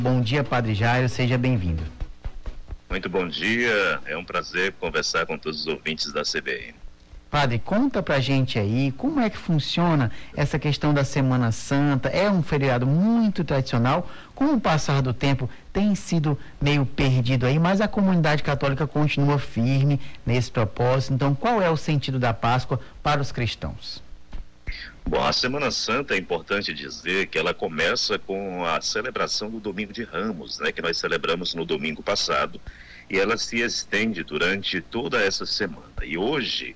Bom dia, Padre Jairo, seja bem-vindo. Muito bom dia, é um prazer conversar com todos os ouvintes da CBN. Padre, conta pra gente aí como é que funciona essa questão da Semana Santa. É um feriado muito tradicional, com o passar do tempo tem sido meio perdido aí, mas a comunidade católica continua firme nesse propósito. Então, qual é o sentido da Páscoa para os cristãos? Bom, a Semana Santa é importante dizer que ela começa com a celebração do Domingo de Ramos, né, que nós celebramos no domingo passado, e ela se estende durante toda essa semana. E hoje,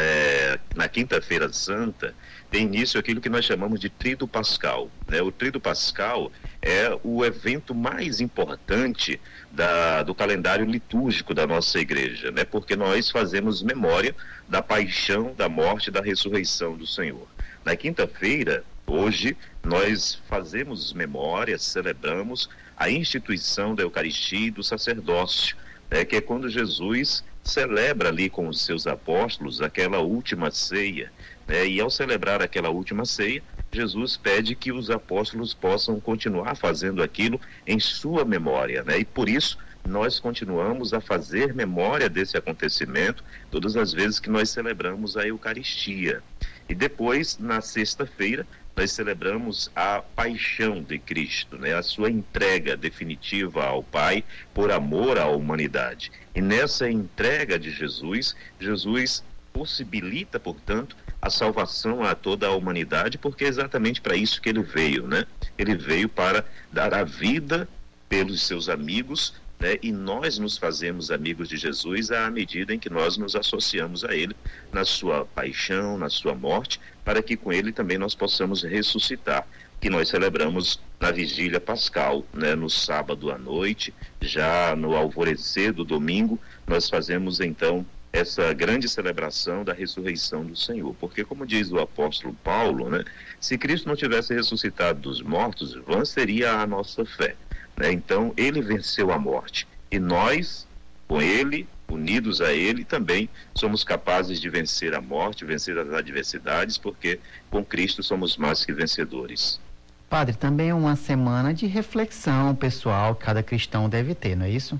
na Quinta-feira Santa, tem início aquilo que nós chamamos de Tríduo Pascal, né? O Tríduo Pascal é o evento mais importante do calendário litúrgico da nossa igreja, né? Porque nós fazemos memória da paixão, da morte e da ressurreição do Senhor. Na quinta-feira, hoje, nós fazemos memória, celebramos a instituição da Eucaristia e do sacerdócio, que é quando Jesus celebra ali com os seus apóstolos aquela última ceia, e ao celebrar aquela última ceia, Jesus pede que os apóstolos possam continuar fazendo aquilo em sua memória, e por isso nós continuamos a fazer memória desse acontecimento todas as vezes que nós celebramos a Eucaristia. E depois, na sexta-feira, nós celebramos a paixão de Cristo, a sua entrega definitiva ao Pai por amor à humanidade. E nessa entrega de Jesus, Jesus possibilita, portanto, a salvação a toda a humanidade, porque é exatamente para isso que ele veio, Ele veio para dar a vida pelos seus amigos, e nós nos fazemos amigos de Jesus à medida em que nós nos associamos a ele na sua paixão, na sua morte, para que com ele também nós possamos ressuscitar, que nós celebramos na vigília pascal, no sábado à noite, já no alvorecer do domingo, nós fazemos então essa grande celebração da ressurreição do Senhor, porque como diz o apóstolo Paulo, se Cristo não tivesse ressuscitado dos mortos, vã seria a nossa fé. Então ele venceu a morte e nós, com ele, unidos a ele, também somos capazes de vencer a morte, vencer as adversidades, porque com Cristo somos mais que vencedores. Padre, também é uma semana de reflexão pessoal que cada cristão deve ter, não é isso?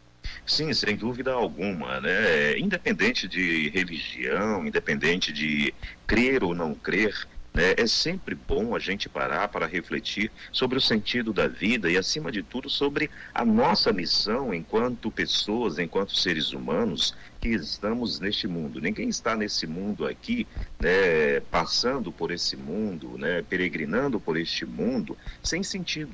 Sim, sem dúvida alguma, Independente de religião, independente de crer ou não crer, é sempre bom a gente parar para refletir sobre o sentido da vida e, acima de tudo, sobre a nossa missão enquanto pessoas, enquanto seres humanos que estamos neste mundo. Ninguém está nesse mundo aqui, passando por esse mundo, peregrinando por este mundo, sem sentido,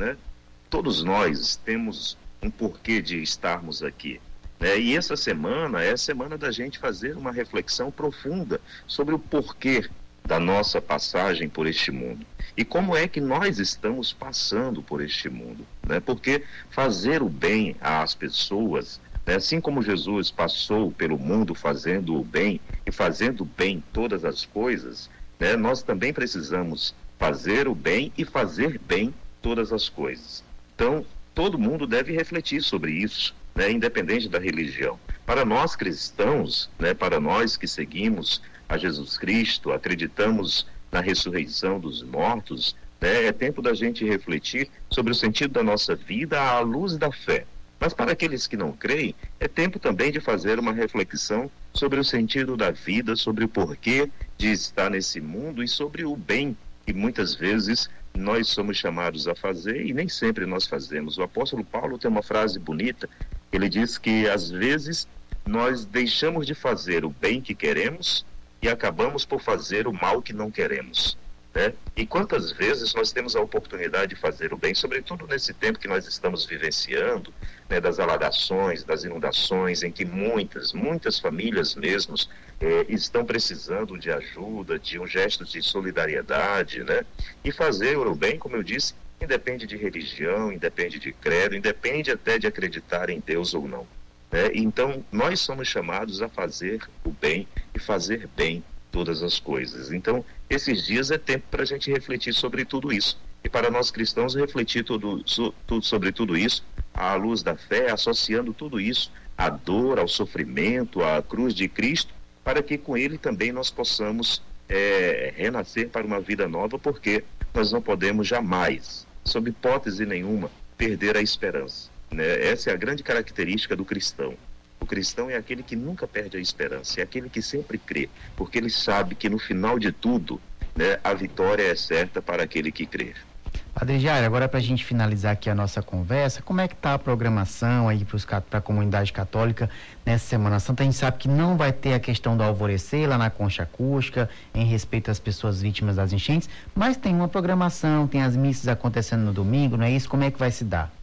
Todos nós temos um porquê de estarmos aqui. E essa semana é a semana da gente fazer uma reflexão profunda sobre o porquê da nossa passagem por este mundo e como é que nós estamos passando por este mundo, porque fazer o bem às pessoas, assim como Jesus passou pelo mundo fazendo o bem e fazendo bem todas as coisas, nós também precisamos fazer o bem e fazer bem todas as coisas. Então todo mundo deve refletir sobre isso, independente da religião. Para nós cristãos, para nós que seguimos a Jesus Cristo, acreditamos na ressurreição dos mortos, é tempo da gente refletir sobre o sentido da nossa vida à luz da fé. Mas para aqueles que não creem, é tempo também de fazer uma reflexão sobre o sentido da vida, sobre o porquê de estar nesse mundo e sobre o bem que muitas vezes nós somos chamados a fazer e nem sempre nós fazemos. O apóstolo Paulo tem uma frase bonita, ele diz que às vezes nós deixamos de fazer o bem que queremos e acabamos por fazer o mal que não queremos, E quantas vezes nós temos a oportunidade de fazer o bem, sobretudo nesse tempo que nós estamos vivenciando, das alagações, das inundações, em que muitas famílias mesmos estão precisando de ajuda, de um gesto de solidariedade, E fazer o bem, como eu disse, independe de religião, independe de credo, independe até de acreditar em Deus ou não. Então nós somos chamados a fazer o bem e fazer bem todas as coisas. Então esses dias é tempo para a gente refletir sobre tudo isso e para nós cristãos refletir sobre tudo isso à luz da fé, associando tudo isso à dor, ao sofrimento, à cruz de Cristo, para que com ele também nós possamos renascer para uma vida nova, porque nós não podemos jamais, sob hipótese nenhuma, perder a esperança, né? Essa é a grande característica do cristão. O cristão é aquele que nunca perde a esperança, é aquele que sempre crê, porque ele sabe que no final de tudo, né, a vitória é certa para aquele que crê. Padre Jairo, agora para a gente finalizar aqui a nossa conversa, como é que está a programação aí para a comunidade católica nessa Semana Santa? A gente sabe que não vai ter a questão do alvorecer lá na Concha Acústica, em respeito às pessoas vítimas das enchentes, mas tem uma programação, tem as missas acontecendo no domingo, não é isso? Como é que vai se dar?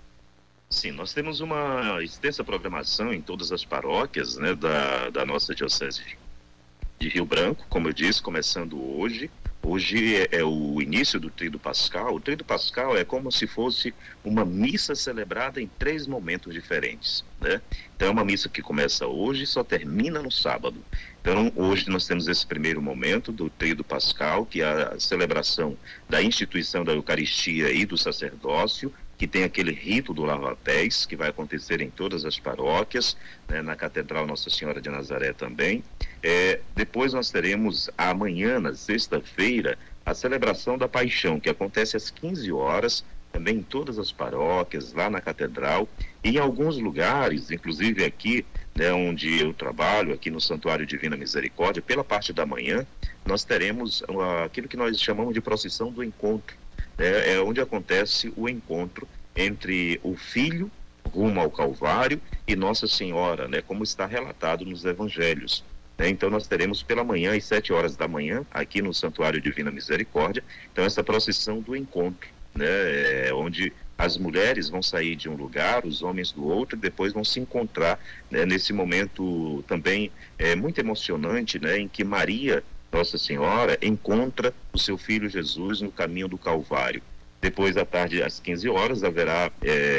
Sim, nós temos uma extensa programação em todas as paróquias, né, da nossa diocese de Rio Branco, como eu disse, começando hoje. Hoje é o início do Tríduo Pascal. O Tríduo Pascal é como se fosse uma missa celebrada em 3 momentos diferentes, né? Então é uma missa que começa hoje e só termina no sábado. Então hoje nós temos esse primeiro momento do Tríduo Pascal, que é a celebração da instituição da Eucaristia e do sacerdócio, que tem aquele rito do lava-pés, que vai acontecer em todas as paróquias, né, na Catedral Nossa Senhora de Nazaré também. Depois nós teremos amanhã, na sexta-feira, a celebração da Paixão, que acontece às 15 horas, também em todas as paróquias, lá na Catedral, e em alguns lugares, inclusive aqui, né, onde eu trabalho, aqui no Santuário Divina Misericórdia, pela parte da manhã, nós teremos aquilo que nós chamamos de procissão do encontro. É onde acontece o encontro entre o Filho rumo ao Calvário e Nossa Senhora, né, como está relatado nos Evangelhos. Então nós teremos pela manhã, às 7 horas da manhã, aqui no Santuário Divina Misericórdia, então essa procissão do encontro, né, onde as mulheres vão sair de um lugar, os homens do outro, e depois vão se encontrar, né, nesse momento também muito emocionante, né, em que Maria, Nossa Senhora, encontra o seu filho Jesus no caminho do Calvário. Depois da tarde, às 15 horas, haverá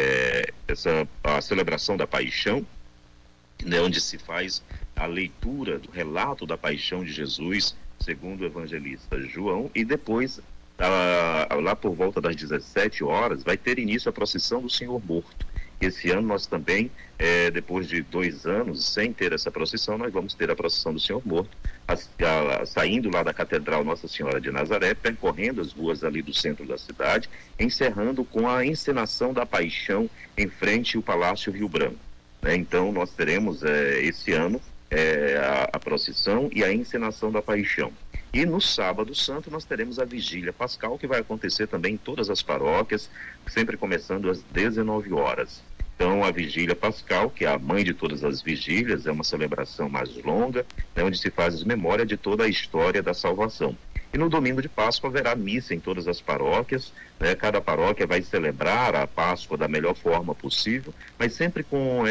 a celebração da Paixão, né, onde se faz a leitura do relato da paixão de Jesus, segundo o evangelista João, e depois, lá por volta das 17 horas, vai ter início a procissão do Senhor Morto. Esse ano nós também, depois de 2 anos sem ter essa procissão, nós vamos ter a procissão do Senhor Morto, saindo lá da Catedral Nossa Senhora de Nazaré, percorrendo as ruas ali do centro da cidade, encerrando com a encenação da Paixão em frente ao Palácio Rio Branco. Então nós teremos esse ano a procissão e a encenação da Paixão. E no sábado santo nós teremos a Vigília Pascal, que vai acontecer também em todas as paróquias, sempre começando às 19 horas. Então a Vigília Pascal, que é a mãe de todas as vigílias, é uma celebração mais longa, né, onde se faz memória de toda a história da salvação. E no domingo de Páscoa haverá missa em todas as paróquias, né? Cada paróquia vai celebrar a Páscoa da melhor forma possível, mas sempre com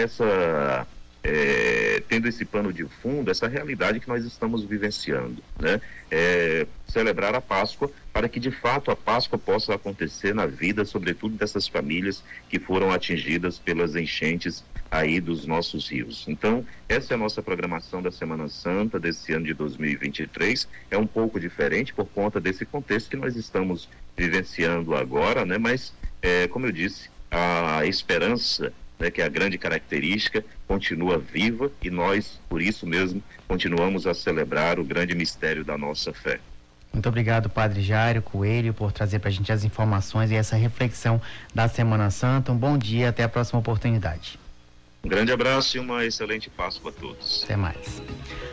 tendo esse pano de fundo, essa realidade que nós estamos vivenciando, né? Celebrar a Páscoa para que de fato a Páscoa possa acontecer na vida, sobretudo dessas famílias que foram atingidas pelas enchentes aí dos nossos rios. Então, essa é a nossa programação da Semana Santa desse ano de 2023. É um pouco diferente por conta desse contexto que nós estamos vivenciando agora, né? Mas, como eu disse, a esperança, né, que é a grande característica, continua viva, e nós, por isso mesmo, continuamos a celebrar o grande mistério da nossa fé. Muito obrigado, Padre Jairo Coelho, por trazer para a gente as informações e essa reflexão da Semana Santa. Um bom dia, até a próxima oportunidade. Um grande abraço e uma excelente Páscoa a todos. Até mais.